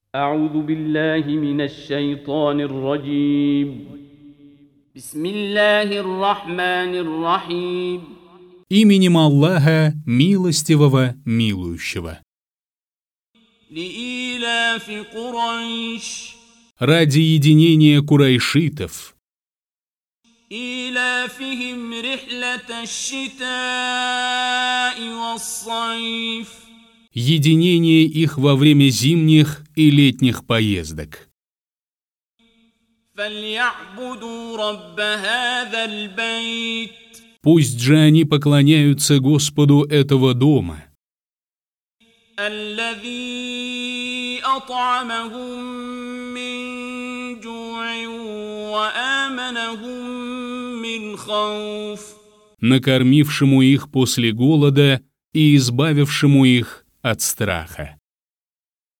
أعوذ بالله من الشيطان الرجيم بسم الله الرحمن الرحيم Именем Аллаха, милостивого, милующего. لإيلاف قريش Ради единения курайшитов, إيلافهم رحلة الشتاء والصيف единение их во время зимних и летних поездок. فليعبدوا رب هذا البيت Пусть же они поклоняются Господу этого дома, الذي أطعمهم من جوع وآمنهم من خوف накормившему их после голода и избавившему их от страха.